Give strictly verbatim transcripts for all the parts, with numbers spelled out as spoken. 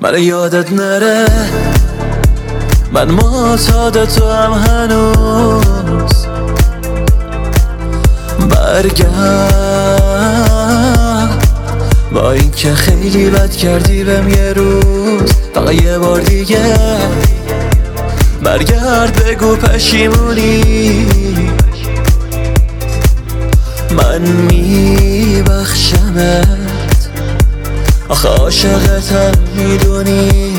من یادت نره من معتاد تو هم هنوز. برگرد با این که خیلی بد کردی بهم یه روز، فقط یه بار دیگه برگرد بگو پشیمونی. من میبخشمت آخه عاشقتم میدونی.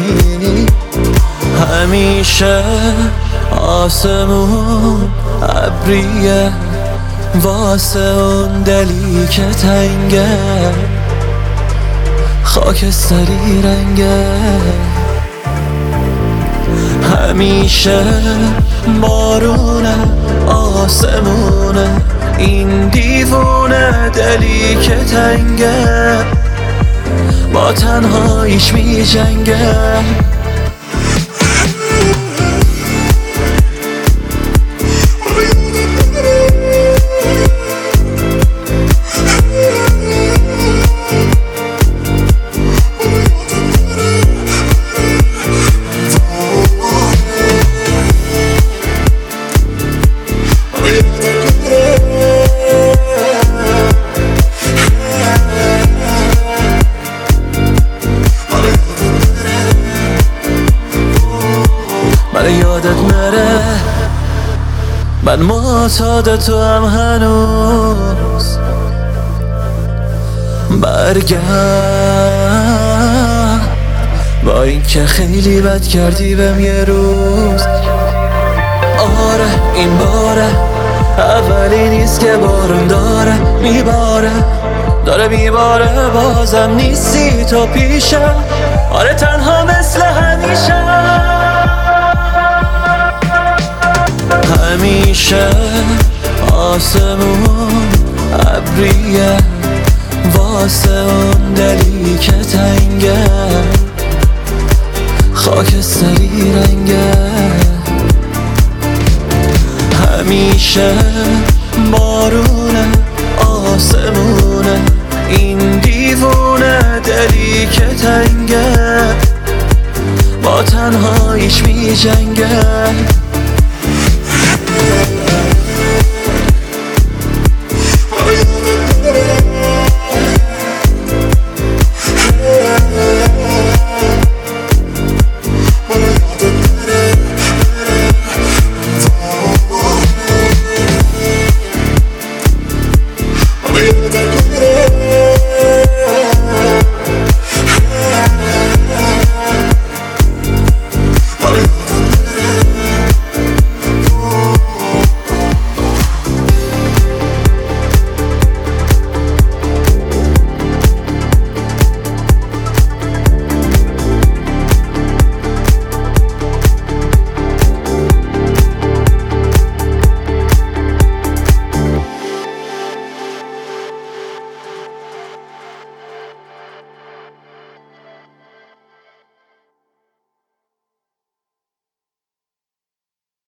همیشه آسمون ابریه واسه اون دلی که تنگه، خاکستری رنگه. همیشه بارونه آسمونه این دیوونه دلی که تنگه، با تنهاییش می جنگه. من یادت نره من معتاد تو هم هنوز. برگرد با این که خیلی بد کردی بهم یه روز. آره این باره اولی نیست که بارون داره میباره داره میباره بازم نیستی تو پیشم. آره تنها مثل همیشه همیشه آسمون ابریه واسه اون دلی که تنگه، خاکستری رنگه. همیشه بارونه آسمونه این دیوونه دلی که تنگه، با تنهاییش می جنگه. We'll be right back.